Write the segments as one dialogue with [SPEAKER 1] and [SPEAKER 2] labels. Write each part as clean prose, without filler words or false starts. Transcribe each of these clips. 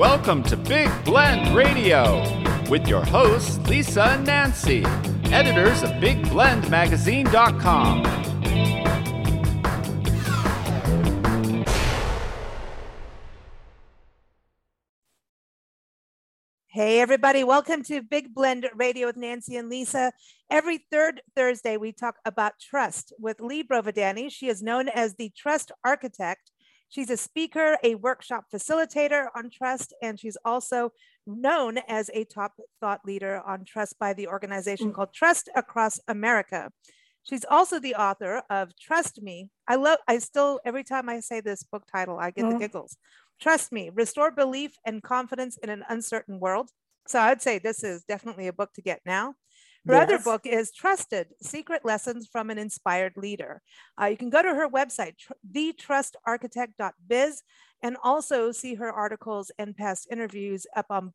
[SPEAKER 1] Welcome to Big Blend Radio with your hosts, Lisa and Nancy, editors of BigBlendMagazine.com.
[SPEAKER 2] Hey, everybody. Welcome to Big Blend Radio with Nancy and Lisa. Every third Thursday, we talk about trust with Lee Brovidani. She is known as the Trust Architect. She's a speaker, a workshop facilitator on trust, and she's also known as a top thought leader on trust by the organization called Trust Across America. She's also the author of Trust Me. Every time I say this book title, I get the giggles. Trust Me, Restore Belief and Confidence in an Uncertain World. So I'd say this is definitely a book to get now. Her other book is Trusted, Secret Lessons from an Inspired Leader. You can go to her website, thetrustarchitect.biz, and also see her articles and past interviews up on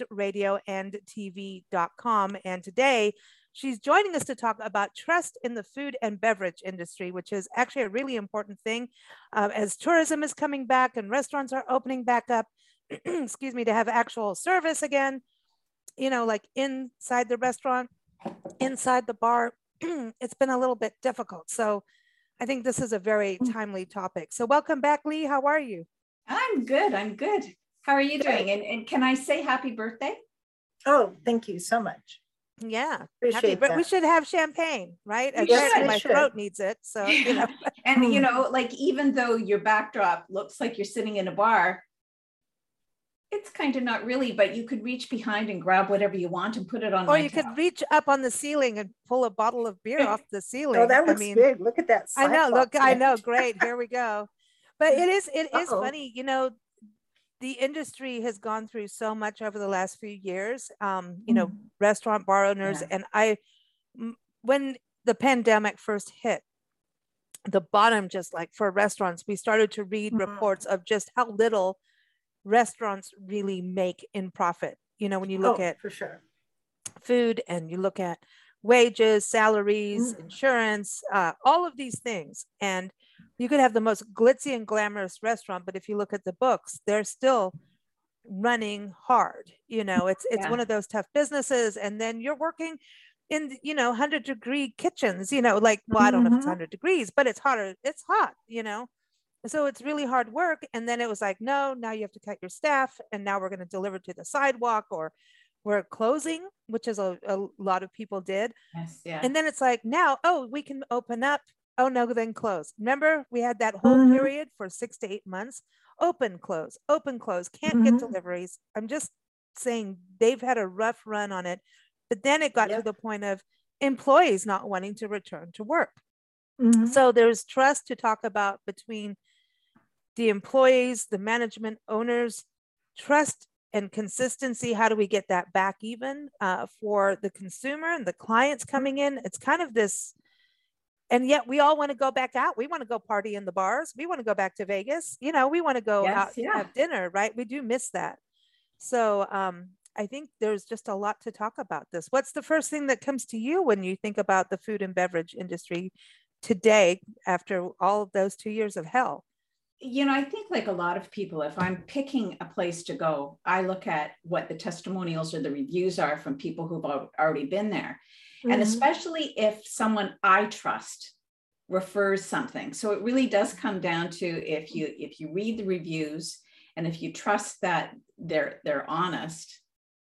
[SPEAKER 2] blendradioandtv.com. And today, she's joining us to talk about trust in the food and beverage industry, which is actually a really important thing as tourism is coming back and restaurants are opening back up, excuse me, to have actual service again, you know, like inside the restaurant, inside the bar. It's been a little bit difficult. So I think this is a very timely topic. So welcome back, Lee. How are you?
[SPEAKER 3] I'm good. How are you doing? And can I say happy birthday?
[SPEAKER 4] Oh, thank you so much.
[SPEAKER 2] Yeah.
[SPEAKER 4] Appreciate that.
[SPEAKER 2] We should have champagne, right?
[SPEAKER 3] Yes,
[SPEAKER 2] my throat needs it. So, you know.
[SPEAKER 3] And, you know, like, even though your backdrop looks like you're sitting in a bar, it's kind of not really, but you could reach behind and grab whatever you want and put it on.
[SPEAKER 2] Or you could reach up on the ceiling and pull a bottle of beer off the ceiling.
[SPEAKER 4] Oh, that looks big. Look at that.
[SPEAKER 2] I know. Look, I know. Great. Here we go. But it is funny, you know, the industry has gone through so much over the last few years, you know, restaurant bar owners. And when the pandemic first hit, the bottom, just like for restaurants, we started to read reports of just how little restaurants really make in profit. You know, when you look at
[SPEAKER 4] for sure
[SPEAKER 2] food and you look at wages, salaries, insurance, all of these things. And you could have the most glitzy and glamorous restaurant, but if you look at the books, they're still running hard. You know, it's one of those tough businesses. And then you're working in, you know, 100-degree kitchens, you know, like, well, I don't know if it's 100 degrees, but it's hotter. It's hot, you know. So it's really hard work. And then it was like, no, now you have to cut your staff. And now we're going to deliver to the sidewalk, or we're closing, which is a lot of people did.
[SPEAKER 3] Yes, yeah.
[SPEAKER 2] And then it's like, now, we can open up. Oh, no, then close. Remember, we had that whole period for 6 to 8 months. Open, close, can't get deliveries. I'm just saying they've had a rough run on it. But then it got to the point of employees not wanting to return to work. So there's trust to talk about between the employees, the management, owners, trust and consistency. How do we get that back even for the consumer and the clients coming in? It's kind of this, and yet we all want to go back out. We want to go party in the bars. We want to go back to Vegas. You know, we want to go out and have dinner, right? We do miss that. So I think there's just a lot to talk about this. What's the first thing that comes to you when you think about the food and beverage industry today, after all of those 2 years of hell?
[SPEAKER 3] You know, I think like a lot of people, if I'm picking a place to go, I look at what the testimonials or the reviews are from people who've already been there. And especially if someone I trust refers something. So it really does come down to if you read the reviews and if you trust that they're honest,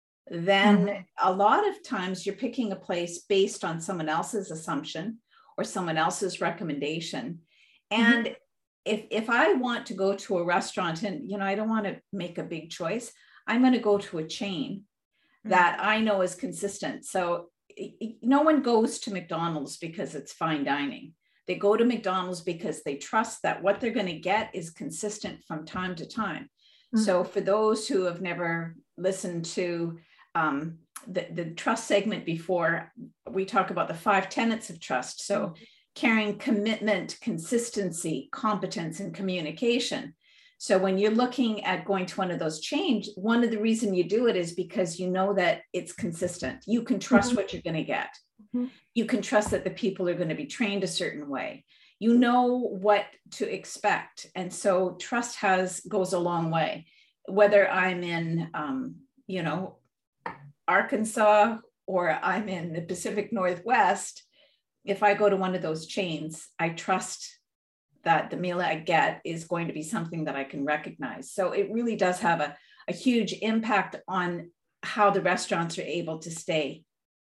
[SPEAKER 3] then a lot of times you're picking a place based on someone else's assumption or someone else's recommendation. And if I want to go to a restaurant and, you know, I don't want to make a big choice, I'm going to go to a chain that I know is consistent. So no one goes to McDonald's because it's fine dining. They go to McDonald's because they trust that what they're going to get is consistent from time to time. So for those who have never listened to the trust segment before, we talk about the 5 tenets of trust. So caring, commitment, consistency, competence, and communication. So when you're looking at going to one of those chains, one of the reasons you do it is because you know that it's consistent. You can trust what you're going to get. You can trust that the people are going to be trained a certain way. You know what to expect. And so trust goes a long way. whether I'm in, you know, Arkansas or I'm in the Pacific Northwest, if I go to one of those chains, I trust that the meal I get is going to be something that I can recognize. So it really does have a huge impact on how the restaurants are able to stay.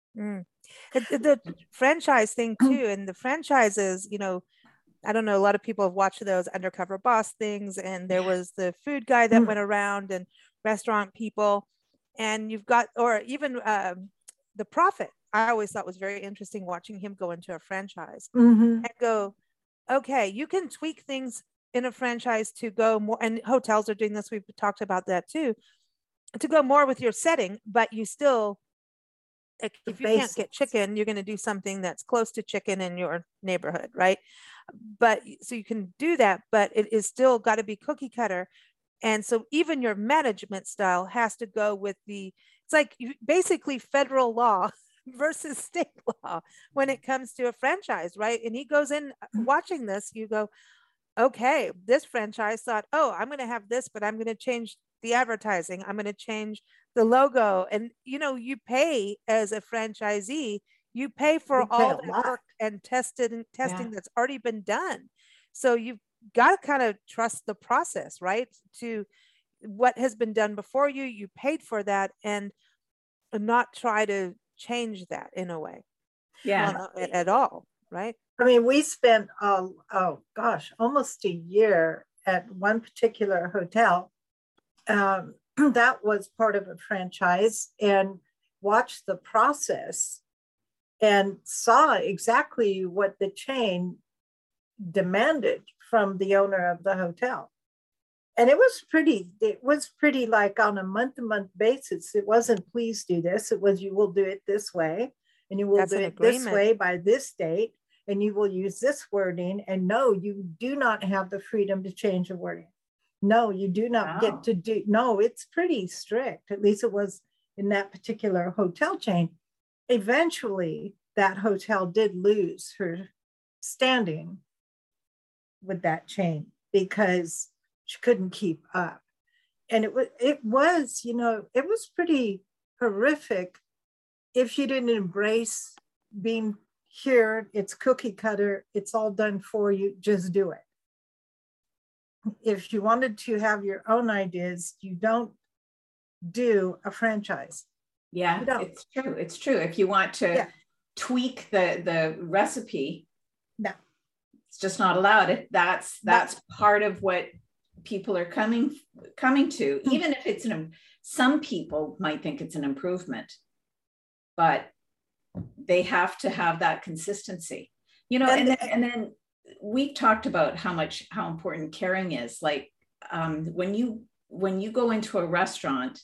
[SPEAKER 2] The franchise thing too, and the franchises, you know, I don't know, a lot of people have watched those Undercover Boss things, and there was the food guy that went around and restaurant people, and you've got, or even the Prophet, I always thought was very interesting watching him go into a franchise and go, okay, you can tweak things in a franchise to go more, and hotels are doing this, we've talked about that too, to go more with your setting, but you still, if you can't get chicken, you're going to do something that's close to chicken in your neighborhood, right? But so you can do that, but it is still got to be cookie cutter. And so even your management style has to go with it's like basically federal law versus state law when it comes to a franchise, right? And he goes in watching this, you go, okay, this franchise thought, oh, I'm going to have this, but I'm going to change the advertising. I'm going to change the logo. And, you know, you pay as a franchisee, you pay for all the work and testing that's already been done. So you've got to kind of trust the process, right? To what has been done before you, you paid for that, and not try to change that in a way.
[SPEAKER 3] Yeah.
[SPEAKER 2] At all, right?
[SPEAKER 4] I mean, we spent, almost a year at one particular hotel. That was part of a franchise, and watched the process and saw exactly what the chain demanded from the owner of the hotel. And it was pretty like on a month-to-month basis. It wasn't, please do this. It was, you will do it this way, and you will do it this way by this date, and you will use this wording. And no, you do not have the freedom to change the wording. No, you do not get to do, no, it's pretty strict. At least it was in that particular hotel chain. Eventually, that hotel did lose her standing with that chain because she couldn't keep up. And it was, you know, it was pretty horrific if you didn't embrace being here. It's cookie cutter. It's all done for you. Just do it. If you wanted to have your own ideas, you don't do a franchise.
[SPEAKER 3] Yeah, it's true. It's true. If you want to tweak the recipe,
[SPEAKER 4] no,
[SPEAKER 3] it's just not allowed. That's part of what people are coming to. Even if it's some people might think it's an improvement, but they have to have that consistency, you know. And then we've talked about how important caring is. Like when you go into a restaurant,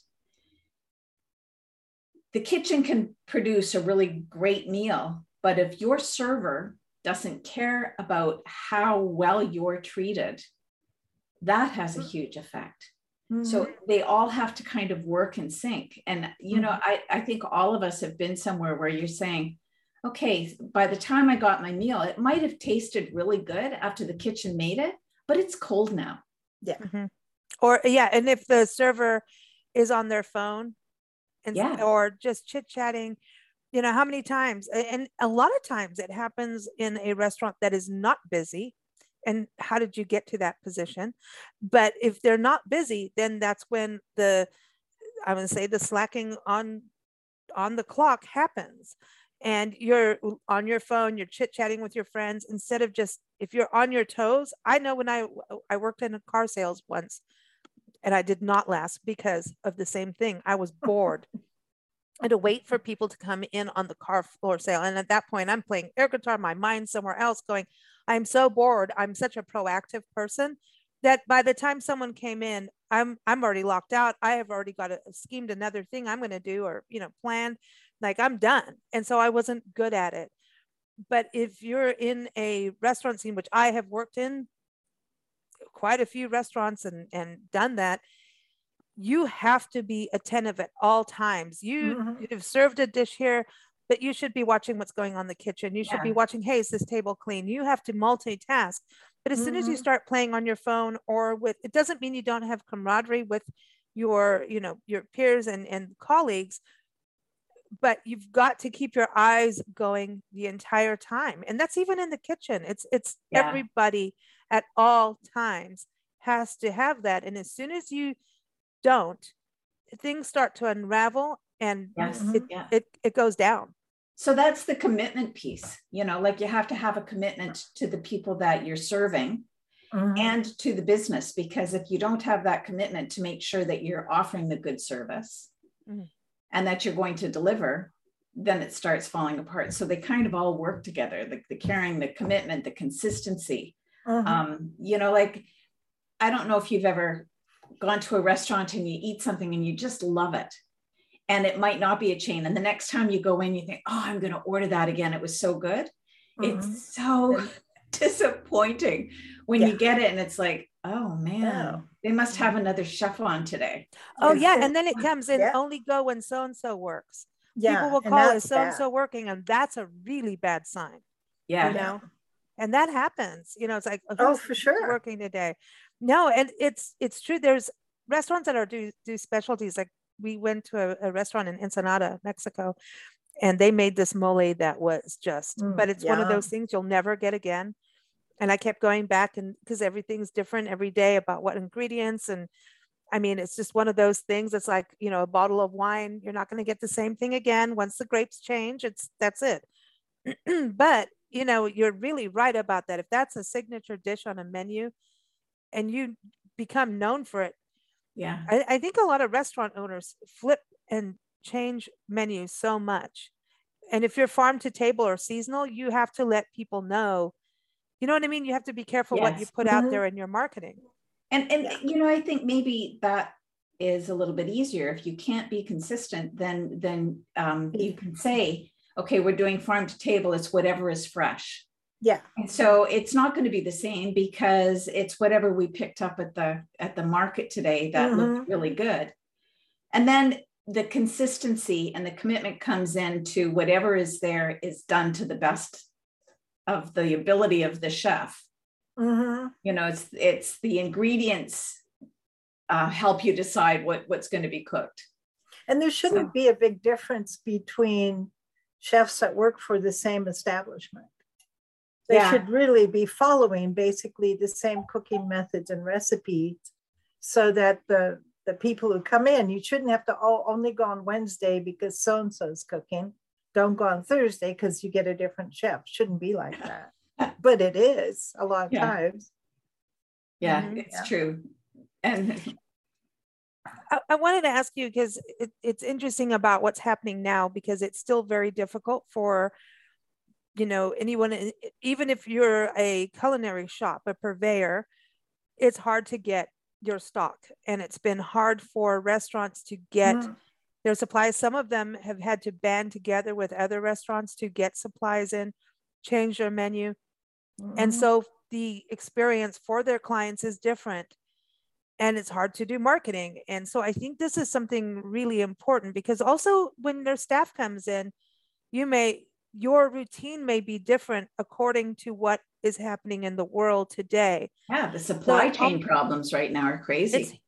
[SPEAKER 3] the kitchen can produce a really great meal, but if your server doesn't care about how well you're treated, that has a huge effect. So they all have to kind of work in sync. And, you know, I think all of us have been somewhere where you're saying, okay, by the time I got my meal, it might have tasted really good after the kitchen made it, but it's cold now.
[SPEAKER 4] Yeah.
[SPEAKER 2] And if the server is on their phone or just chit-chatting, you know, how many times, and a lot of times it happens in a restaurant that is not busy. And how did you get to that position? But if they're not busy, then that's when the slacking on the clock happens. And you're on your phone, you're chit-chatting with your friends, instead of just, if you're on your toes. I know when I worked in a car sales once, and I did not last because of the same thing. I was bored. I had to wait for people to come in on the car floor sale. And at that point, I'm playing air guitar, my mind's somewhere else going, I'm so bored. I'm such a proactive person that by the time someone came in, I'm already locked out. I have already got schemed another thing I'm going to do, or, you know, planned, like I'm done. And so I wasn't good at it. But if you're in a restaurant scene, which I have worked in quite a few restaurants and done that, you have to be attentive at all times. You've served a dish here, but you should be watching what's going on in the kitchen. You should be watching, hey, is this table clean? You have to multitask. But as soon as you start playing on your phone or it doesn't mean you don't have camaraderie with your, you know, your peers and colleagues, but you've got to keep your eyes going the entire time. And that's even in the kitchen. It's everybody at all times has to have that. And as soon as you don't, things start to unravel and it goes down.
[SPEAKER 3] So that's the commitment piece, you know, like you have to have a commitment to the people that you're serving and to the business, because if you don't have that commitment to make sure that you're offering the good service and that you're going to deliver, then it starts falling apart. So they kind of all work together, the caring, the commitment, the consistency. You know, like, I don't know if you've ever gone to a restaurant and you eat something and you just love it. And it might not be a chain. And the next time you go in, you think, oh, I'm going to order that again. It was so good. It's so disappointing when you get it and it's like, oh man, they must have another chef on today.
[SPEAKER 2] Oh yeah. And then it comes in, only go when so-and-so works. People will call it so-and-so working, and that's a really bad sign. You know? And that happens, you know, it's like,
[SPEAKER 4] oh, for sure,
[SPEAKER 2] working today. No, and it's true. There's restaurants that are do specialties. Like we went to a restaurant in Ensenada, Mexico, and they made this mole that was just, but it's one of those things you'll never get again. And I kept going back, and because everything's different every day about what ingredients. And I mean, it's just one of those things. It's like, you know, a bottle of wine, you're not going to get the same thing again. Once the grapes change, that's it. But, you know, you're really right about that. If that's a signature dish on a menu and you become known for it. I think a lot of restaurant owners flip and change menus so much. And if you're farm to table or seasonal, you have to let people know, you know what I mean? You have to be careful what you put out there in your marketing.
[SPEAKER 3] And you know, I think maybe that is a little bit easier. If you can't be consistent, then you can say, okay, we're doing farm to table. It's whatever is fresh. And so it's not going to be the same because it's whatever we picked up at the market today that looked really good. And then the consistency and the commitment comes into whatever is there is done to the best of the ability of the chef. You know, it's the ingredients help you decide what's going to be cooked.
[SPEAKER 4] And there shouldn't be a big difference between chefs that work for the same establishment. They should really be following basically the same cooking methods and recipes, so that the people who come in, you shouldn't have to only go on Wednesday because so-and-so's cooking. Don't go on Thursday because you get a different chef. Shouldn't be like that. But it is a lot of times.
[SPEAKER 3] It's true. And
[SPEAKER 2] I wanted to ask you, because it's interesting about what's happening now, because it's still very difficult for, you know, anyone, even if you're a culinary shop, a purveyor, it's hard to get your stock. And it's been hard for restaurants to get their supplies. Some of them have had to band together with other restaurants to get supplies in, change their menu. And so the experience for their clients is different, and it's hard to do marketing. And so I think this is something really important, because also when their staff comes in, your routine may be different according to what is happening in the world today.
[SPEAKER 3] The supply chain problems right now are crazy.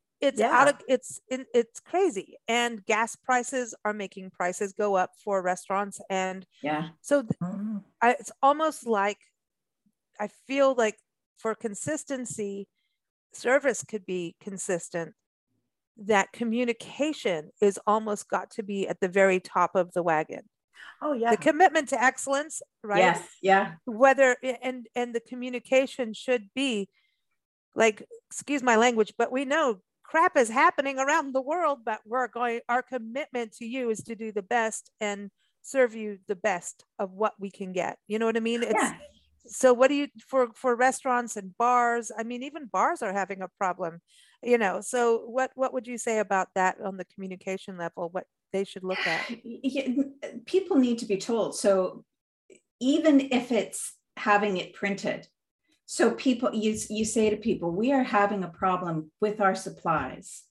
[SPEAKER 2] It's crazy. And gas prices are making prices go up for restaurants. And so it's almost like, I feel like for consistency, service could be consistent, that communication is almost got to be at the very top of the wagon. The commitment to excellence, right? Whether and the communication should be like, excuse my language, but we know crap is happening around the world, but our commitment to you is to do the best and serve you the best of what we can get. You know what I mean? So what do you, for restaurants and bars, I mean, even bars are having a problem, you know, so what would you say about that on the communication level, what they should look at?
[SPEAKER 3] People need to be told. So even if it's having it printed, so people, you say to people, we are having a problem with our supplies.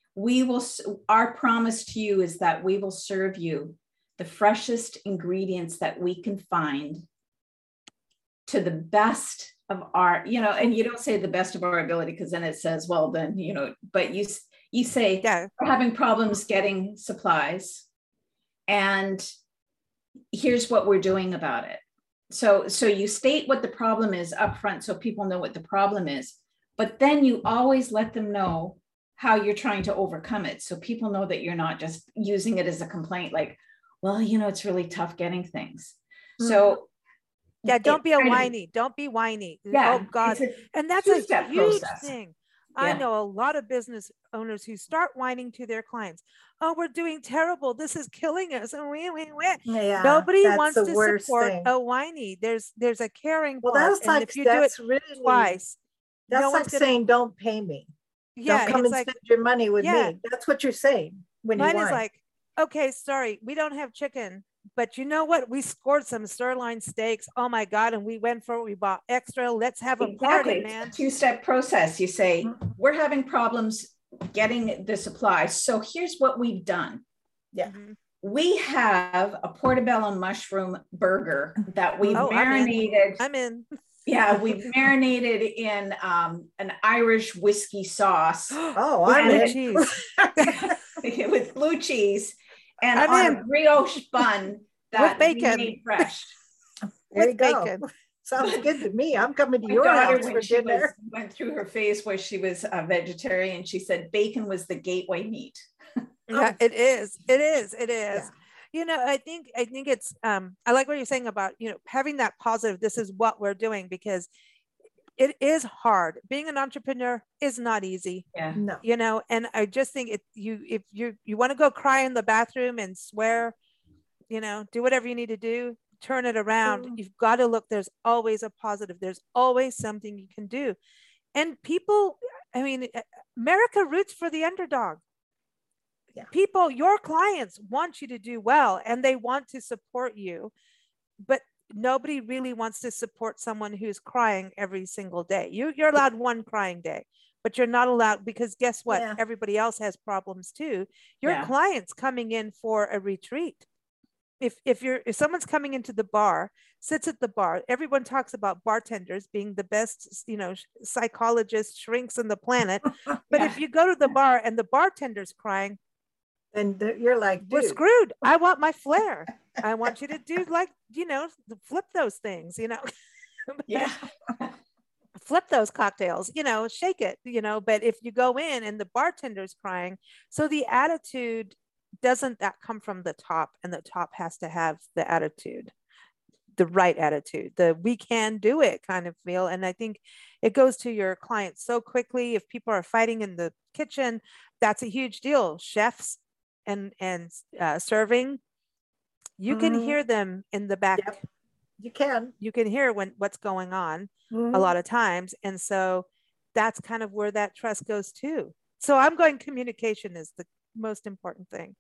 [SPEAKER 3] Our promise to you is that we will serve you the freshest ingredients that we can find to the best of our, you know, and you don't say the best of our ability, because then it says, well, then, you know, but You say,
[SPEAKER 2] Yeah.
[SPEAKER 3] we're having problems getting supplies, and here's what we're doing about it. So you state what the problem is up front so people know what the problem is, but then you always let them know how you're trying to overcome it. So people know that you're not just using it as a complaint, like, well, you know, it's really tough getting things. So
[SPEAKER 2] yeah, don't be a whiny. Don't be whiny.
[SPEAKER 3] Yeah,
[SPEAKER 2] Oh God. And that's a huge thing.
[SPEAKER 3] Yeah.
[SPEAKER 2] I know a lot of business owners who start whining to their clients. Oh, we're doing terrible. This is killing us. And
[SPEAKER 4] Yeah,
[SPEAKER 2] nobody
[SPEAKER 4] that's
[SPEAKER 2] wants
[SPEAKER 4] the
[SPEAKER 2] to
[SPEAKER 4] worst
[SPEAKER 2] support
[SPEAKER 4] thing.
[SPEAKER 2] a whiny. There's a caring
[SPEAKER 4] Well,
[SPEAKER 2] part.
[SPEAKER 4] that's
[SPEAKER 2] And
[SPEAKER 4] like,
[SPEAKER 2] if you do it
[SPEAKER 4] really,
[SPEAKER 2] twice,
[SPEAKER 4] that's
[SPEAKER 2] no
[SPEAKER 4] like
[SPEAKER 2] one's gonna,
[SPEAKER 4] saying, don't pay me.
[SPEAKER 2] yeah,
[SPEAKER 4] Don't come
[SPEAKER 2] it's
[SPEAKER 4] and
[SPEAKER 2] like,
[SPEAKER 4] spend your money with
[SPEAKER 2] yeah.
[SPEAKER 4] me. That's what you're saying when you
[SPEAKER 2] mine
[SPEAKER 4] whine.
[SPEAKER 2] is like, okay, sorry, we don't have chicken, but you know what? We scored some sirloin steaks. Oh my God. And we went for it. We bought extra. Let's have a party, man.
[SPEAKER 3] It's a two-step process. You say, we're having problems getting the supplies. So here's what we've done.
[SPEAKER 4] Yeah.
[SPEAKER 3] We have a portobello mushroom burger that we've
[SPEAKER 2] Oh,
[SPEAKER 3] marinated.
[SPEAKER 2] I'm in.
[SPEAKER 3] Yeah, we've marinated in an Irish whiskey sauce.
[SPEAKER 4] Oh,
[SPEAKER 2] With
[SPEAKER 4] I'm
[SPEAKER 2] blue
[SPEAKER 4] in.
[SPEAKER 2] cheese.
[SPEAKER 3] With blue cheese and
[SPEAKER 2] I'm
[SPEAKER 3] on
[SPEAKER 2] in.
[SPEAKER 3] a brioche bun that
[SPEAKER 2] With
[SPEAKER 3] we
[SPEAKER 2] bacon.
[SPEAKER 3] made fresh.
[SPEAKER 4] There you
[SPEAKER 2] With
[SPEAKER 4] go.
[SPEAKER 2] bacon.
[SPEAKER 4] Sounds good to me. I'm coming to
[SPEAKER 3] My
[SPEAKER 4] your
[SPEAKER 3] daughter,
[SPEAKER 4] house for
[SPEAKER 3] when she
[SPEAKER 4] dinner.
[SPEAKER 3] went through her phase where she was a vegetarian, she said bacon was the gateway meat.
[SPEAKER 2] Yeah, it is. It is. It is.
[SPEAKER 4] Yeah.
[SPEAKER 2] You know, I think it's I like what you're saying about, you know, having that positive, this is what we're doing, because it is hard. Being an entrepreneur is not easy.
[SPEAKER 3] Yeah.
[SPEAKER 4] No.
[SPEAKER 2] You know, and I just think if you want to go cry in the bathroom and swear, you know, do whatever you need to do, turn it around. You've got to look, there's always a positive. There's always something you can do. And people, I mean, America roots for the underdog.
[SPEAKER 4] Yeah.
[SPEAKER 2] People, your clients want you to do well and they want to support you, but nobody really wants to support someone who's crying every single day. You're allowed one crying day, but you're not allowed, because guess what?
[SPEAKER 4] Yeah.
[SPEAKER 2] Everybody else has problems too. Your
[SPEAKER 3] Yeah.
[SPEAKER 2] client's coming in for a retreat. If someone's coming into the bar, sits at the bar, everyone talks about bartenders being the best, you know, psychologists, shrinks on the planet. But
[SPEAKER 3] Yeah.
[SPEAKER 2] if you go to the bar and the bartender's crying,
[SPEAKER 4] And you're like,
[SPEAKER 2] we're
[SPEAKER 4] dude,
[SPEAKER 2] screwed. I want my flair. I want you to do, like, you know, flip those things, you know.
[SPEAKER 3] Yeah.
[SPEAKER 2] Flip those cocktails, you know, shake it, you know. But if you go in and the bartender's crying, so the attitude, doesn't that come from the top, and the top has to have the attitude, the right attitude, the we can do it kind of feel. And I think it goes to your clients so quickly. If people are fighting in the kitchen, that's a huge deal. Chefs and serving, you can hear them in the back.
[SPEAKER 4] Yep. You can.
[SPEAKER 2] You can hear what's going on
[SPEAKER 4] Mhm.
[SPEAKER 2] a lot of times. And so that's kind of where that trust goes to. So I'm going, communication is the most important thing.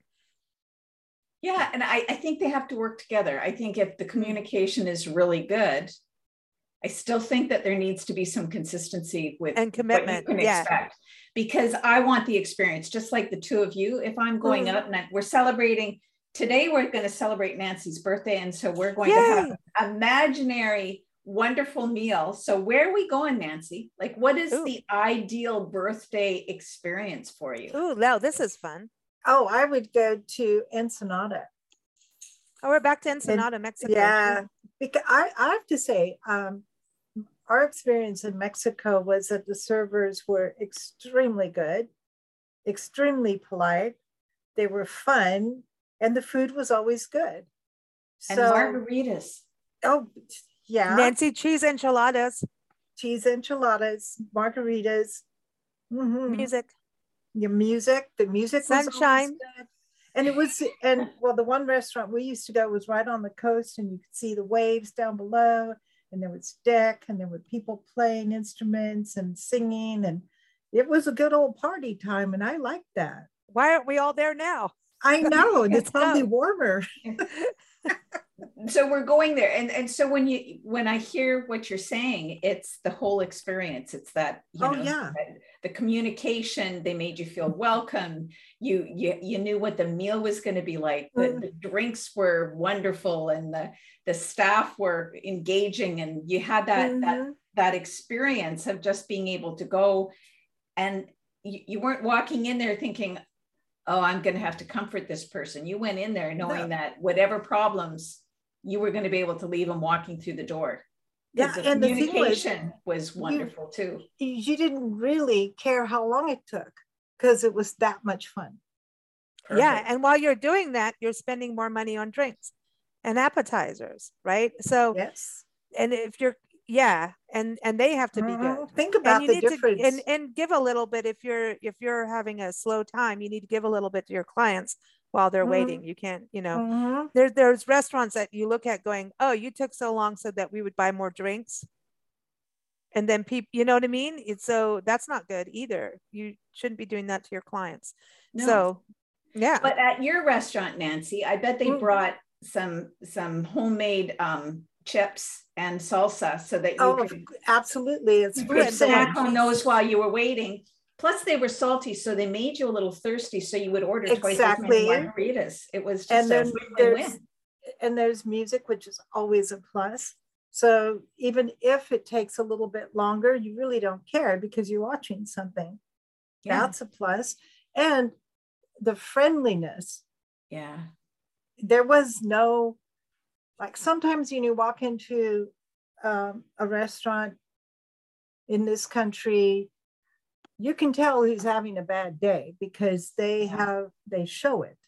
[SPEAKER 3] Yeah. And I think they have to work together. I think if the communication is really good, I still think that there needs to be some consistency with
[SPEAKER 2] And commitment,
[SPEAKER 3] what you can
[SPEAKER 2] yeah.
[SPEAKER 3] expect, because I want the experience, just like the two of you. If I'm going out and we're celebrating today, we're going to celebrate Nancy's birthday. And so we're going to have an imaginary, wonderful meal. So where are we going, Nancy? Like, what is the ideal birthday experience for you?
[SPEAKER 2] Ooh, no, this is fun.
[SPEAKER 4] Oh, I would go to Ensenada.
[SPEAKER 2] Oh, we're back to Ensenada, Mexico.
[SPEAKER 4] Yeah, because I have to say, our experience in Mexico was that the servers were extremely good, extremely polite. They were fun, and the food was always good.
[SPEAKER 3] And margaritas.
[SPEAKER 4] Oh, yeah.
[SPEAKER 2] Nancy, cheese enchiladas.
[SPEAKER 4] Cheese enchiladas, margaritas.
[SPEAKER 2] Music.
[SPEAKER 4] The music was
[SPEAKER 2] sunshine.
[SPEAKER 4] good. And it was, and well, the one restaurant we used to go was right on the coast, and you could see the waves down below, and there was deck, and there were people playing instruments and singing, and it was a good old party time, and I liked that.
[SPEAKER 2] Why aren't we all there now?
[SPEAKER 4] I know, it's probably
[SPEAKER 2] go.
[SPEAKER 4] warmer.
[SPEAKER 3] So we're going there. And so when I hear what you're saying, it's the whole experience. It's that, the communication, they made you feel welcome. You knew what the meal was going to be like. The drinks were wonderful, and the staff were engaging, and you had that experience of just being able to go and you weren't walking in there thinking, oh, I'm going to have to comfort this person. You went in there knowing that whatever problems, you were going to be able to leave them walking through the door.
[SPEAKER 4] Yeah,
[SPEAKER 3] The
[SPEAKER 4] and the thing
[SPEAKER 3] communication was wonderful too.
[SPEAKER 4] You didn't really care how long it took because it was that much fun.
[SPEAKER 3] Perfect.
[SPEAKER 2] Yeah, and while you're doing that, you're spending more money on drinks and appetizers, right? So
[SPEAKER 4] yes,
[SPEAKER 2] and if you're and they have to be good.
[SPEAKER 4] Think about the difference.
[SPEAKER 2] And give a little bit if you're having a slow time, you need to give a little bit to your clients while they're waiting. You can't, there's restaurants that you look at going, oh, you took so long so that we would buy more drinks. And then people, you know what I mean? So that's not good either. You shouldn't be doing that to your clients. No. So yeah.
[SPEAKER 3] But at your restaurant, Nancy, I bet they brought some homemade chips and salsa so that you could
[SPEAKER 4] absolutely, it's
[SPEAKER 3] snack on those while you were waiting. Plus they were salty, so they made you a little thirsty, so you would order twice as many margaritas. It was just a win-win.
[SPEAKER 4] And there's music, which is always a plus. So even if it takes a little bit longer, you really don't care because you're watching something. That's a plus. And the friendliness.
[SPEAKER 3] Yeah.
[SPEAKER 4] There was no, like sometimes you walk into a restaurant in this country, you can tell who's having a bad day because they show it.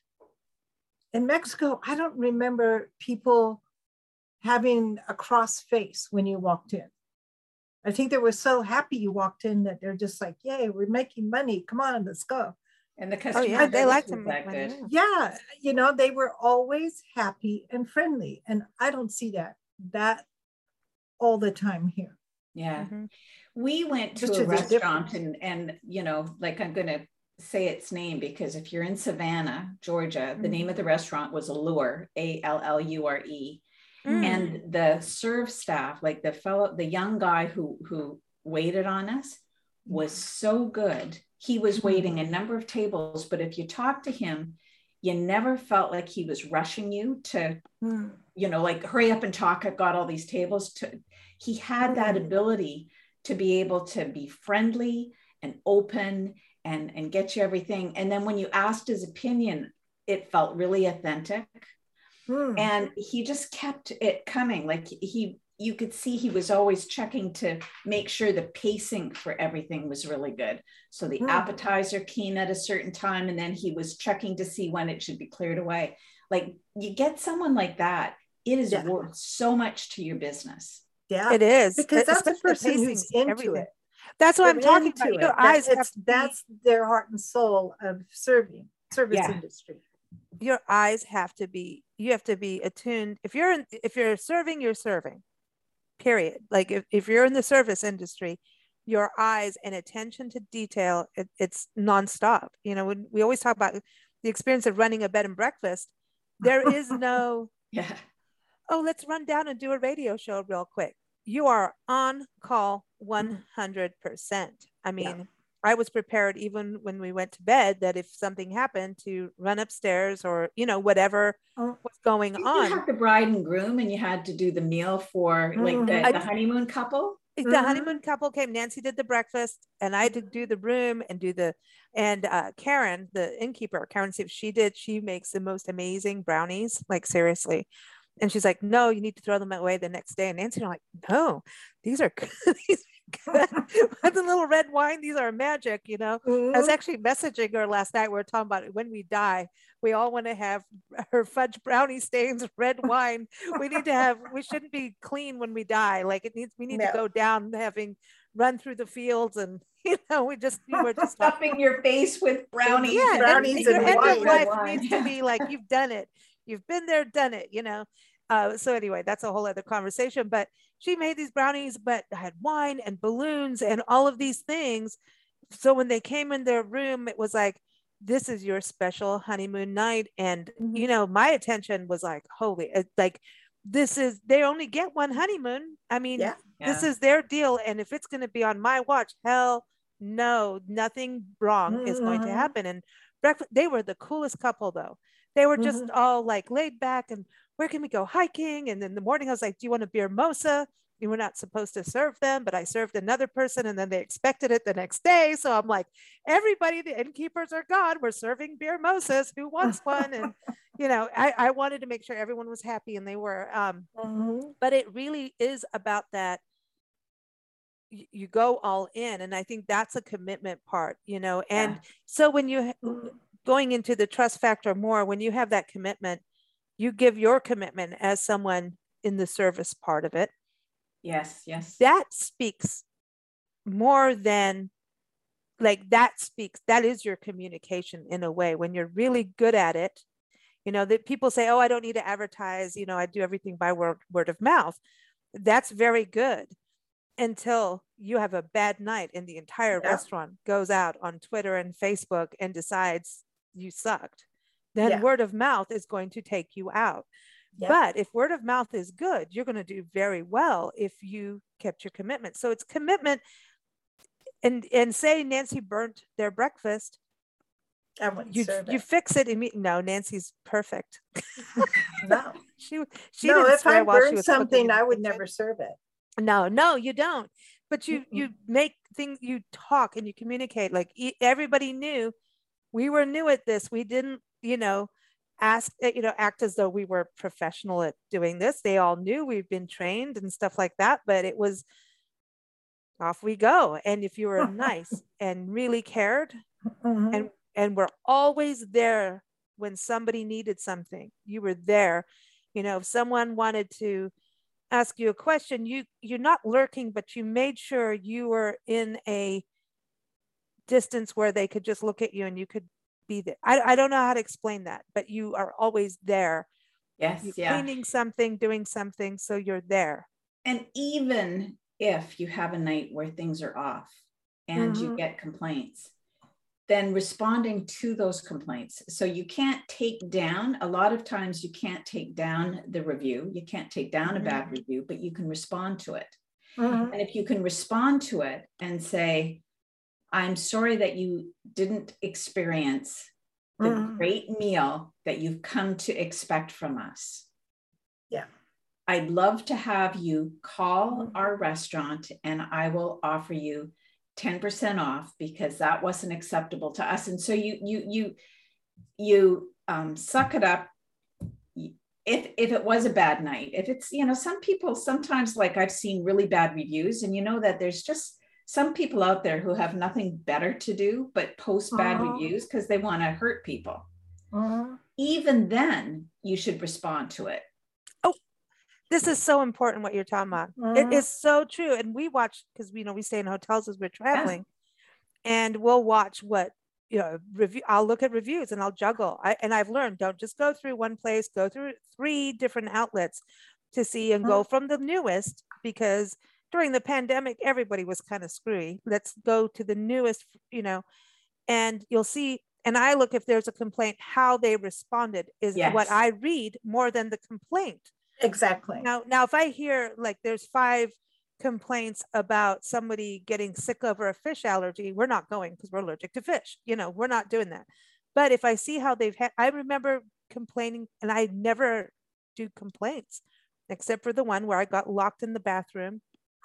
[SPEAKER 4] In Mexico, I don't remember people having a cross face when you walked in. I think they were so happy you walked in that they're just like, yay, we're making money. Come on, let's go.
[SPEAKER 3] And the customer,
[SPEAKER 2] they like to make money.
[SPEAKER 4] Yeah, they were always happy and friendly. And I don't see that all the time here.
[SPEAKER 3] Yeah. We went to a restaurant and like I'm going to say its name because if you're in Savannah, Georgia, the name of the restaurant was Allure, Allure. And the serve staff, like the young guy who waited on us was so good. He was waiting a number of tables, but if you talked to him, you never felt like he was rushing you to, like hurry up and talk. I've got all these tables. He had that ability to be able to be friendly and open and get you everything. And then when you asked his opinion, it felt really authentic. And he just kept it coming. Like you could see he was always checking to make sure the pacing for everything was really good. So the appetizer came at a certain time, and then he was checking to see when it should be cleared away. Like you get someone like that, it is worth so much to your business.
[SPEAKER 4] Yeah,
[SPEAKER 2] it is.
[SPEAKER 4] Because that's the person who's into it.
[SPEAKER 2] That's what I'm talking about. Your eyes
[SPEAKER 4] that's their heart and soul of service industry.
[SPEAKER 2] Your eyes have to be, you have to be attuned. If you're serving, you're serving. Period. Like if you're in the service industry, your eyes and attention to detail, it's nonstop. When we always talk about the experience of running a bed and breakfast, there is no, let's run down and do a radio show real quick. You are on call 100%. I mean, I was prepared even when we went to bed that if something happened to run upstairs or, whatever was going on.
[SPEAKER 3] You had the bride and groom and you had to do the meal for like the honeymoon couple.
[SPEAKER 2] The honeymoon couple came. Nancy did the breakfast and I did do the room and Karen, the innkeeper, she makes the most amazing brownies, like seriously. And she's like, no, you need to throw them away the next day. And Nancy and I'm like, no, these are good. With the little red wine, these are magic, I was actually messaging her last night. We were talking about it. When we die, we all want to have her fudge brownie stains, red wine. We shouldn't be clean when we die. Like we need to go down having run through the fields and we're just
[SPEAKER 3] stuffing your face with brownies.
[SPEAKER 2] Yeah,
[SPEAKER 4] brownies
[SPEAKER 2] and your end of life
[SPEAKER 3] wine.
[SPEAKER 2] needs to be like, you've done it. You've been there, done it, So anyway, that's a whole other conversation, but she made these brownies, but had wine and balloons and all of these things. So when they came in their room, it was like, this is your special honeymoon night. And, my attention was like, holy, like they only get one honeymoon. I mean, this is their deal. And if it's going to be on my watch, hell no, nothing wrong is going to happen. And they were the coolest couple though. They were just all like laid back and where can we go hiking? And in the morning I was like, do you want a beer mosa? you were not supposed to serve them, but I served another person and then they expected it the next day. So I'm like, everybody, the innkeepers are gone. We're serving beer mimosas. Who wants one? And, you know, I wanted to make sure everyone was happy, and they were. But it really is about that. You go all in. And I think that's a commitment part, you know. And so when you going into the trust factor more, when you have that commitment, you give your commitment as someone in the service part of it.
[SPEAKER 3] Yes, yes.
[SPEAKER 2] That speaks more than like that is your communication in a way. When you're really good at it, you know, that people say, oh, I don't need to advertise, you know, I do everything by word of mouth. That's very good until you have a bad night and the entire restaurant goes out on Twitter and Facebook and decides you sucked. Then word of mouth is going to take you out. But if word of mouth is good, you're going to do very well if you kept your commitment. So it's commitment. And say Nancy burnt their breakfast, you fix it immediately. No, Nancy's perfect.
[SPEAKER 4] No,
[SPEAKER 2] she
[SPEAKER 4] no.
[SPEAKER 2] didn't
[SPEAKER 4] If I
[SPEAKER 2] while she
[SPEAKER 4] burned
[SPEAKER 2] was
[SPEAKER 4] something, I would never serve it.
[SPEAKER 2] No, you don't. But you make things, you talk and you communicate. Like everybody knew we were new at this. We didn't, you know, act as though we were professional at doing this. They all knew we'd been trained and stuff like that, but it was off we go. And if you were nice and really cared and were always there when somebody needed something, you were there. You know, if someone wanted to ask you a question, you're not lurking, but you made sure you were in a distance where they could just look at you and you could be there. I don't know how to explain that, but you are always there.
[SPEAKER 3] Yes,
[SPEAKER 2] you're cleaning something, doing something, so you're there.
[SPEAKER 3] And even if you have a night where things are off and you get complaints, then responding to those complaints. So you can't take down, a lot of times you can't take down the review, you can't take down a bad review, but you can respond to it. And if you can respond to it and say, I'm sorry that you didn't experience the great meal that you've come to expect from us.
[SPEAKER 4] Yeah.
[SPEAKER 3] I'd love to have you call our restaurant and I will offer you 10% off because that wasn't acceptable to us. And so you suck it up. If it was a bad night, if it's, you know, some people sometimes, like I've seen really bad reviews, and you know that there's just some people out there who have nothing better to do but post bad reviews because they want to hurt people. Even then, you should respond to it.
[SPEAKER 2] Oh, this is so important what you're talking about. It is so true. And we watch, because we stay in hotels as we're traveling, and we'll watch what, you know, review. I'll look at reviews and I'll juggle. And I've learned, don't just go through one place, go through 3 different outlets to see and go from the newest, because during the pandemic, everybody was kind of screwy. Let's go to the newest, you know, and you'll see. And I look, if there's a complaint, how they responded is what I read more than the complaint.
[SPEAKER 4] Exactly.
[SPEAKER 2] Now, if I hear like there's 5 complaints about somebody getting sick over a fish allergy, we're not going because we're allergic to fish. You know, we're not doing that. But if I see how they've had, I remember complaining, and I never do complaints except for the one where I got locked in the bathroom.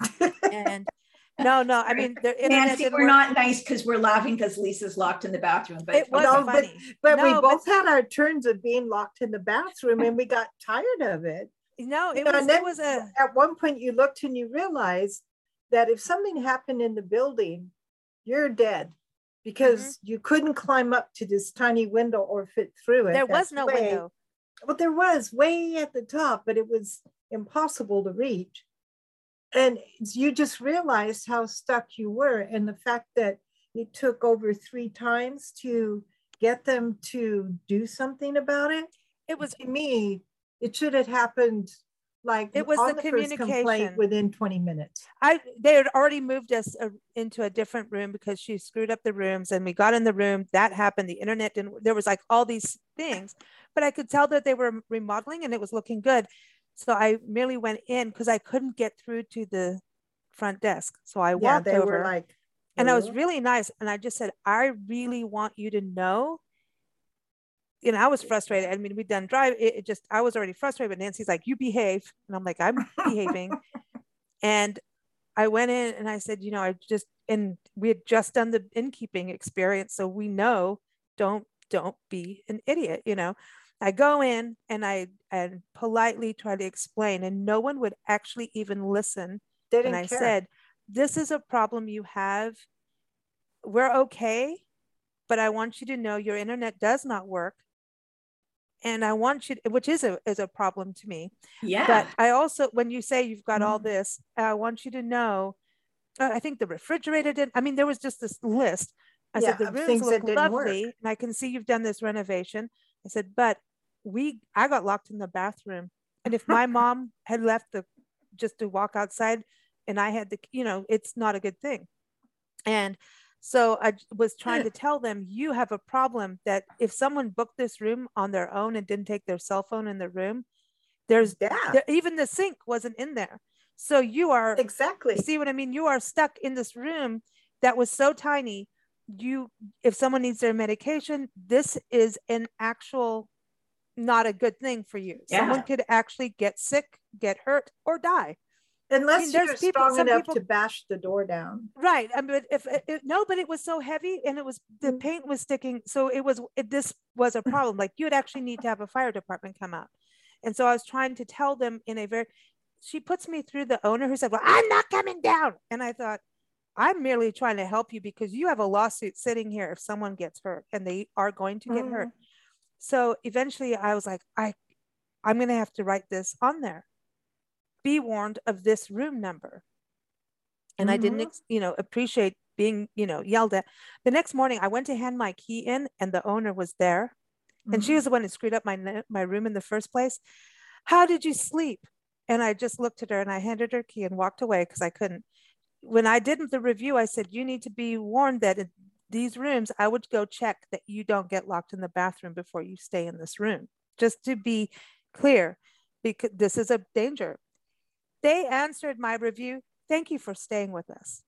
[SPEAKER 2] And no, I mean,
[SPEAKER 3] Nancy, we're not nice because we're laughing because Lisa's locked in the bathroom. But
[SPEAKER 2] it was funny.
[SPEAKER 4] But we both had our turns of being locked in the bathroom, and we got tired of it.
[SPEAKER 2] No, it was
[SPEAKER 4] at one point you looked and you realized that if something happened in the building, you're dead, because you couldn't climb up to this tiny window or fit through it.
[SPEAKER 2] There was no window.
[SPEAKER 4] Well, there was way at the top, but it was impossible to reach. And you just realized how stuck you were. And the fact that it took over 3 times to get them to do something about it. It was, to me, it should have happened like
[SPEAKER 2] it was
[SPEAKER 4] on
[SPEAKER 2] the
[SPEAKER 4] communication first complaint within 20 minutes.
[SPEAKER 2] They had already moved us into a different room because she screwed up the rooms, and we got in the room. That happened. The internet didn't, there was like all these things, but I could tell that they were remodeling and it was looking good. So I merely went in because I couldn't get through to the front desk. So I walked over, and I was really nice. And I just said, I really want you to know. You know, I was frustrated. I mean, we'd done drive. I was already frustrated, but Nancy's like, you behave. And I'm like, I'm behaving. And I went in and I said, and we had just done the innkeeping experience. So we know, don't be an idiot. I go in and I politely try to explain, and no one would actually even listen. And I said, this is a problem you have. We're okay, but I want you to know your internet does not work. And I want you, which is a problem to me.
[SPEAKER 3] Yeah.
[SPEAKER 2] But I also, when you say you've got all this, I want you to know, I think the refrigerator didn't, there was just this list. I said, the rooms look lovely. And I can see you've done this renovation. I said, but I got locked in the bathroom. And if my mom had left just to walk outside and I had it's not a good thing. And so I was trying to tell them, you have a problem that if someone booked this room on their own and didn't take their cell phone in the room, even the sink wasn't in there. So you are see what I mean? You are stuck in this room that was so tiny. If someone needs their medication, this is an actual, not a good thing for you. Yeah. Someone could actually get sick, get hurt, or die.
[SPEAKER 4] Unless you're strong enough to bash the door down.
[SPEAKER 2] Right. But but it was so heavy and the paint was sticking. So this was a problem. Like you would actually need to have a fire department come out. And so I was trying to tell them she puts me through the owner who said, well, I'm not coming down. And I thought, I'm merely trying to help you because you have a lawsuit sitting here if someone gets hurt, and they are going to get hurt. So eventually I was like, I'm going to have to write this on there. Be warned of this room number. And I didn't, appreciate being, yelled at. The next morning I went to hand my key in and the owner was there. And she was the one who screwed up my room in the first place. How did you sleep? And I just looked at her and I handed her key and walked away because I couldn't. When I did the review, I said, you need to be warned that in these rooms, I would go check that you don't get locked in the bathroom before you stay in this room, just to be clear, because this is a danger. They answered my review. Thank you for staying with us.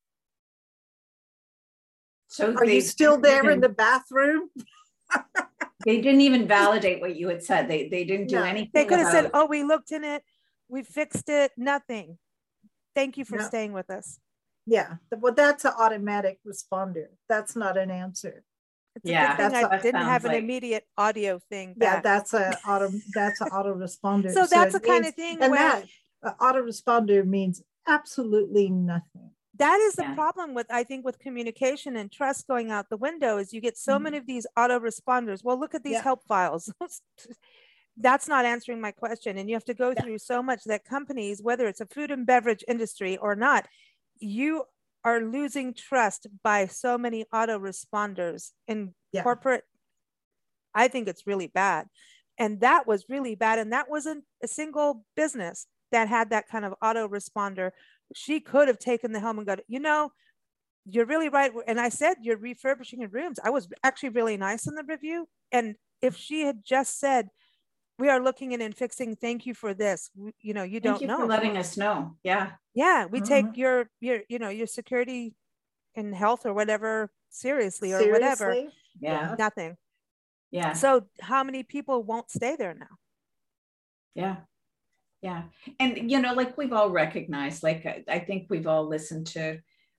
[SPEAKER 4] So are you still there in the bathroom?
[SPEAKER 3] They didn't even validate what you had said. They didn't do anything.
[SPEAKER 2] They could have said, oh, we looked in it. We fixed it. Nothing. Thank you for staying with us.
[SPEAKER 4] Yeah. Well, that's an automatic responder. That's not an answer.
[SPEAKER 2] It's a good thing I didn't have an immediate audio thing back.
[SPEAKER 4] Yeah, that's an auto responder.
[SPEAKER 2] So that's the kind of thing where
[SPEAKER 4] autoresponder means absolutely nothing.
[SPEAKER 2] That is the problem with communication and trust going out the window is you get so many of these autoresponders. Well, look at these help files. That's not answering my question. And you have to go through so much that companies, whether it's a food and beverage industry or not, you are losing trust by so many autoresponders in corporate. I think it's really bad. And that was really bad. And that wasn't a single business that had that kind of autoresponder. She could have taken the helm and got, you're really right. And I said, you're refurbishing your rooms. I was actually really nice in the review. And if she had just said, we are looking in and fixing, thank you for this. You don't know.
[SPEAKER 3] Thank you for letting us know. Yeah.
[SPEAKER 2] Yeah. We take your security and health or whatever seriously. Whatever.
[SPEAKER 3] Yeah.
[SPEAKER 2] Nothing.
[SPEAKER 3] Yeah.
[SPEAKER 2] So how many people won't stay there now?
[SPEAKER 3] Yeah. Yeah. And, like we've all recognized, like, I think we've all listened to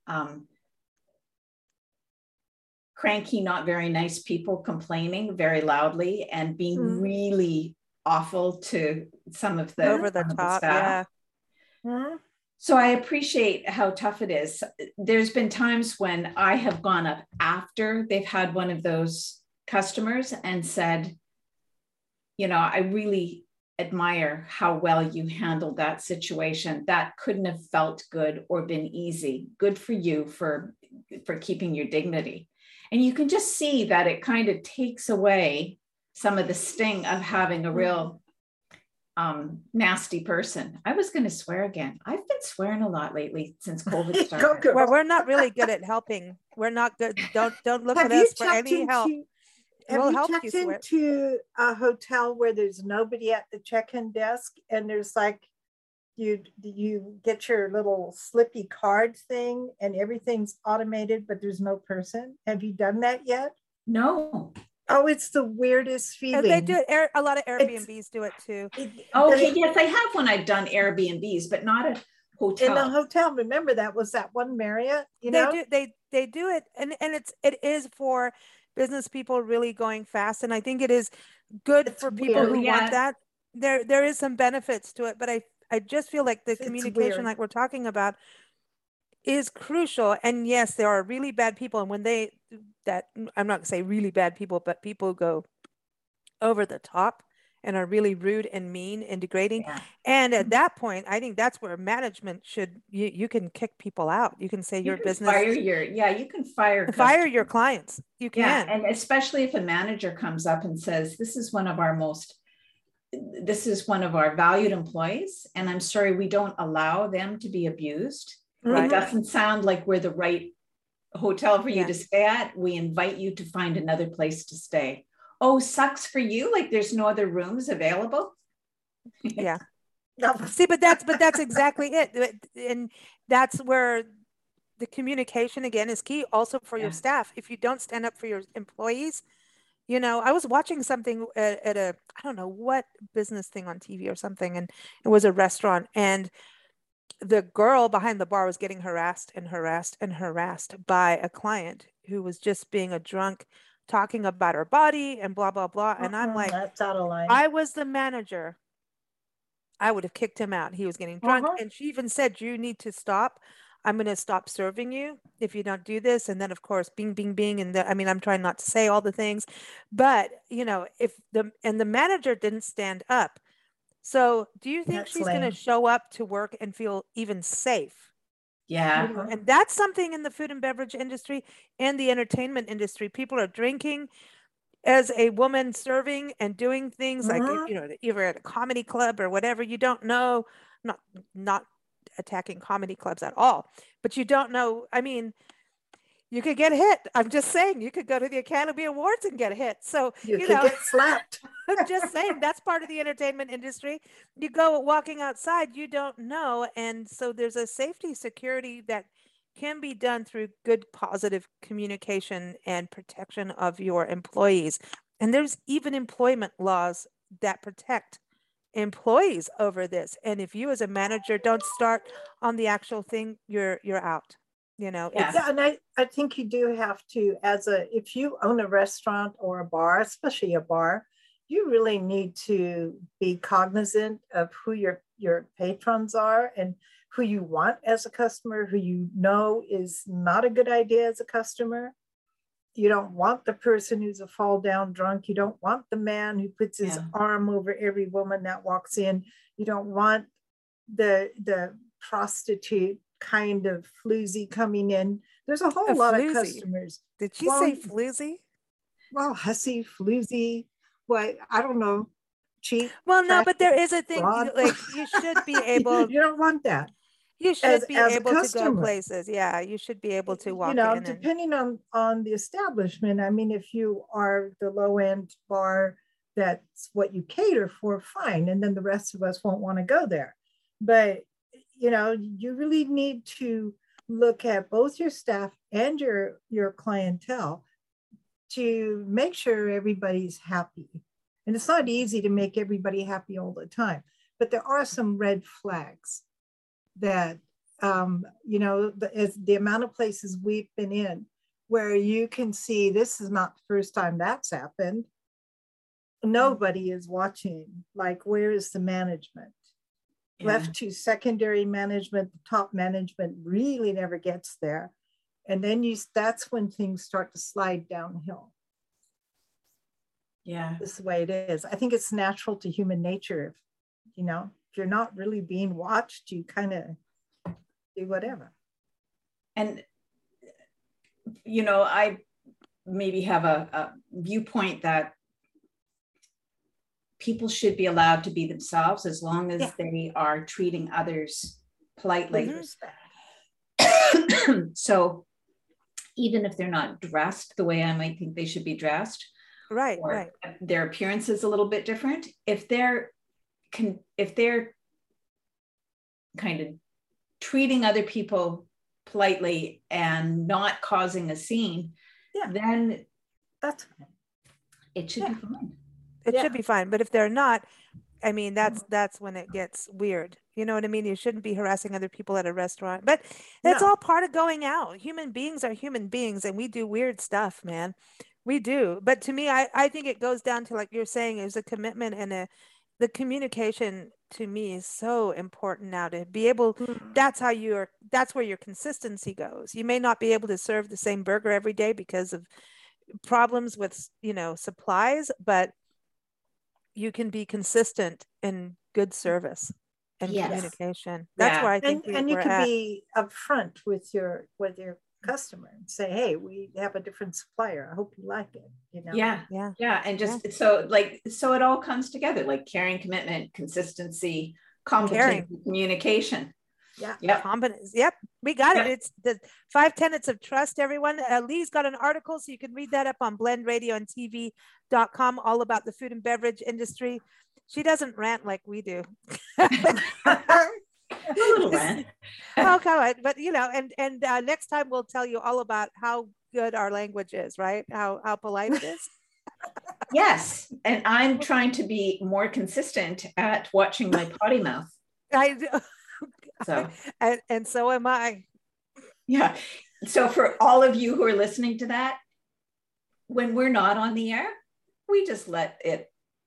[SPEAKER 3] cranky, not very nice people complaining very loudly and being really awful to some of the
[SPEAKER 2] over the top staff.
[SPEAKER 3] So I appreciate how tough it is. There's been times when I have gone up after they've had one of those customers and said, I really admire how well you handled that situation. That couldn't have felt good or been easy. Good for you for keeping your dignity. And you can just see that it kind of takes away some of the sting of having a real nasty person. I was going to swear again. I've been swearing a lot lately since COVID started.
[SPEAKER 2] Well, we're not really good at helping. We're not good. Don't look at us for any help.
[SPEAKER 4] Have you checked into a hotel where there's nobody at the check-in desk and there's like you get your little slippy card thing and everything's automated, but there's no person? Have you done that yet?
[SPEAKER 3] No.
[SPEAKER 4] Oh, it's the weirdest feeling.
[SPEAKER 2] They do it. A lot of Airbnbs do it too.
[SPEAKER 3] Okay, yes, I have when I've done Airbnbs, but not a hotel.
[SPEAKER 4] In the hotel, remember that was that one Marriott, you know?
[SPEAKER 2] They do it, and it is for business people really going fast, and I think it is good for people who want that. There is some benefits to it, but I just feel like the communication, like we're talking about, is crucial. And yes, there are really bad people, and when I'm not gonna say really bad people, but people who go over the top and are really rude and mean and degrading. Yeah. And at that point, I think that's where management should, you can kick people out. You can say your business.
[SPEAKER 3] You can fire
[SPEAKER 2] your clients. You can.
[SPEAKER 3] Yeah, and especially if a manager comes up and says, this is one of our valued employees, and I'm sorry, we don't allow them to be abused. Right. It doesn't sound like we're the right hotel for you to stay at. We invite you to find another place to stay. Oh, sucks for you. Like there's no other rooms available.
[SPEAKER 2] Yeah. See, but that's exactly it. And that's where the communication again is key also for your staff. If you don't stand up for your employees, you know, I was watching something at I don't know what business thing on TV or something, and it was a restaurant, and the girl behind the bar was getting harassed by a client who was just being a drunk, talking about her body and blah, blah, blah. And I'm like,
[SPEAKER 4] that's out of line.
[SPEAKER 2] I was the manager, I would have kicked him out. He was getting drunk. And she even said, you need to stop. I'm going to stop serving you if you don't do this. And then of course, bing, bing, bing. And I'm trying not to say all the things, but you know, the manager didn't stand up. So do you think she's going to show up to work and feel even safe?
[SPEAKER 3] Yeah.
[SPEAKER 2] You know, and that's something in the food and beverage industry and the entertainment industry. People are drinking as a woman serving and doing things like, you know, either at a comedy club or whatever. You don't know, not attacking comedy clubs at all, but you don't know. I mean, you could get hit. I'm just saying, you could go to the Academy Awards and get hit. So
[SPEAKER 4] you could get slapped.
[SPEAKER 2] I'm just saying that's part of the entertainment industry. You go walking outside, you don't know. And so there's a safety security that can be done through good, positive communication and protection of your employees. And there's even employment laws that protect employees over this. And if you as a manager don't start on the actual thing, you're out. You know,
[SPEAKER 4] and I think you do have to, if you own a restaurant or a bar, especially a bar, you really need to be cognizant of who your patrons are and who you want as a customer, who you know is not a good idea as a customer. You don't want the person who's a fall down drunk. You don't want the man who puts his arm over every woman that walks in. You don't want the prostitute kind of floozy coming in. There's a whole lot of customers.
[SPEAKER 2] Did she say floozy?
[SPEAKER 4] Well, hussy, floozy. Well, I don't know. Cheap.
[SPEAKER 2] Well, no, but there is a thing like you should be able.
[SPEAKER 4] You don't want that.
[SPEAKER 2] You should be able to go places. Yeah, you should be able to walk.
[SPEAKER 4] You know, depending on the establishment. I mean, if you are the low end bar, that's what you cater for, fine, and then the rest of us won't want to go there. But you know, you really need to look at both your staff and your clientele to make sure everybody's happy. And it's not easy to make everybody happy all the time, but there are some red flags that, you know, as the amount of places we've been in where you can see this is not the first time that's happened. Nobody is watching, like, where is the management? Left to secondary management, the top management really never gets there. And then that's when things start to slide downhill.
[SPEAKER 3] Yeah.
[SPEAKER 4] This is the way it is. I think it's natural to human nature. You know, if you're not really being watched, you kind of do whatever.
[SPEAKER 3] And, you know, I maybe have a viewpoint that people should be allowed to be themselves as long as they are treating others politely. So even if they're not dressed the way I might think they should be dressed,
[SPEAKER 2] right,
[SPEAKER 3] their appearance is a little bit different. If they're kind of treating other people politely and not causing a scene, then
[SPEAKER 4] that's
[SPEAKER 3] it should be fine.
[SPEAKER 2] It should be fine. But if they're not, I mean, that's when it gets weird. You know what I mean? You shouldn't be harassing other people at a restaurant, but that's
[SPEAKER 4] No.
[SPEAKER 2] all part of going out. Human beings are human beings, and we do weird stuff, man. We do. But to me, I think it goes down to, like you're saying, is a commitment and the communication to me is so important now to be able, that's where your consistency goes. You may not be able to serve the same burger every day because of problems with, supplies, but you can be consistent in good service and
[SPEAKER 3] Yes.
[SPEAKER 2] communication. That's
[SPEAKER 3] Yeah.
[SPEAKER 2] where I think
[SPEAKER 4] And you
[SPEAKER 2] we're
[SPEAKER 4] can
[SPEAKER 2] at.
[SPEAKER 4] be upfront with your customer and say, hey, we have a different supplier. I hope you like it.
[SPEAKER 3] Yeah. And just so it all comes together, like caring, commitment, consistency, competent communication.
[SPEAKER 4] Yeah.
[SPEAKER 3] Yep.
[SPEAKER 2] Yep. We got it.
[SPEAKER 3] Yep.
[SPEAKER 2] It's the 5 tenets of trust, everyone. Lee's got an article, so you can read that up on blendradioandtv.com, all about the food and beverage industry. She doesn't rant like we do.
[SPEAKER 3] A little rant.
[SPEAKER 2] Oh, come on. But and next time we'll tell you all about how good our language is, right? How polite it is.
[SPEAKER 3] Yes. And I'm trying to be more consistent at watching my potty mouth.
[SPEAKER 2] I do.
[SPEAKER 3] So
[SPEAKER 2] and so am I.
[SPEAKER 3] Yeah. So for all of you who are listening to that, when we're not on the air, we just let it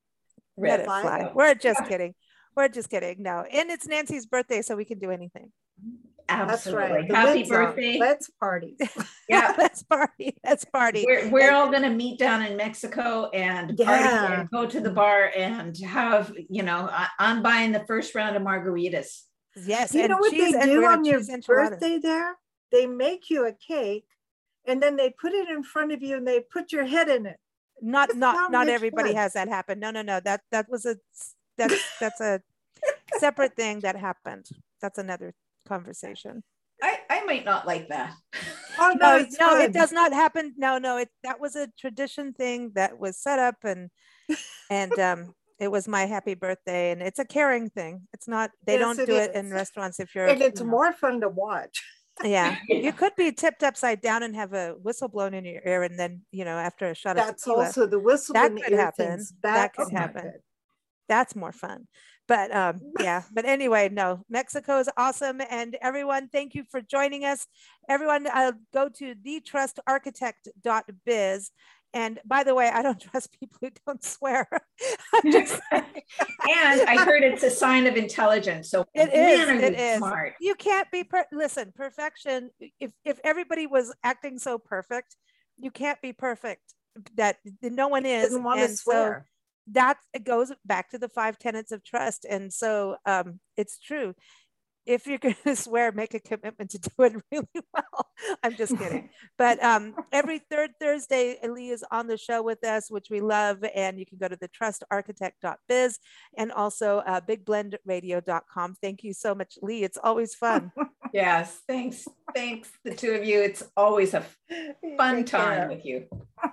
[SPEAKER 2] fly. We're just kidding. We're just kidding. No. And it's Nancy's birthday, so we can do anything.
[SPEAKER 3] Absolutely.
[SPEAKER 4] That's right.
[SPEAKER 3] Happy birthday.
[SPEAKER 4] Let's party.
[SPEAKER 3] Yeah.
[SPEAKER 2] Let's party. Let's party.
[SPEAKER 3] We're all going to meet down in Mexico and party and go to the bar and have, I'm buying the first round of margaritas.
[SPEAKER 2] Yes.
[SPEAKER 4] You know what they do on your birthday there? They make you a cake and then they put it in front of you and they put your head in it.
[SPEAKER 2] Not everybody has that happen. No. That's a separate thing that happened. That's another conversation.
[SPEAKER 3] I might not like that.
[SPEAKER 4] Oh
[SPEAKER 2] no, it does not happen. No, that was a tradition thing that was set up and it was my happy birthday, and it's a caring thing. It's not, they don't do it in restaurants if you're.
[SPEAKER 4] And it's more fun to watch.
[SPEAKER 2] Yeah. You could be tipped upside down and have a whistle blown in your ear, and then, after a shot of tequila.
[SPEAKER 4] That's also the whistle
[SPEAKER 2] that
[SPEAKER 4] in
[SPEAKER 2] could
[SPEAKER 4] the ear
[SPEAKER 2] happen.
[SPEAKER 4] things.
[SPEAKER 2] That could happen. That's more fun. But yeah, but anyway, no, Mexico is awesome. And everyone, thank you for joining us. Everyone, go to thetrustarchitect.biz. And by the way, I don't trust people who don't swear.
[SPEAKER 3] And I heard it's a sign of intelligence. So
[SPEAKER 2] it is
[SPEAKER 3] smart.
[SPEAKER 2] You can't be, listen, perfection. If everybody was acting so perfect, you can't be perfect. That no one is.
[SPEAKER 4] Doesn't want to swear.
[SPEAKER 2] So that it goes back to the 5 tenets of trust. And so it's true. If you're going to swear, make a commitment to do it really well. I'm just kidding. But every third Thursday, Lee is on the show with us, which we love. And you can go to thetrustarchitect.biz and also bigblendradio.com. Thank you so much, Lee. It's always fun.
[SPEAKER 3] Yes. Thanks. The two of you. It's always a fun time with you.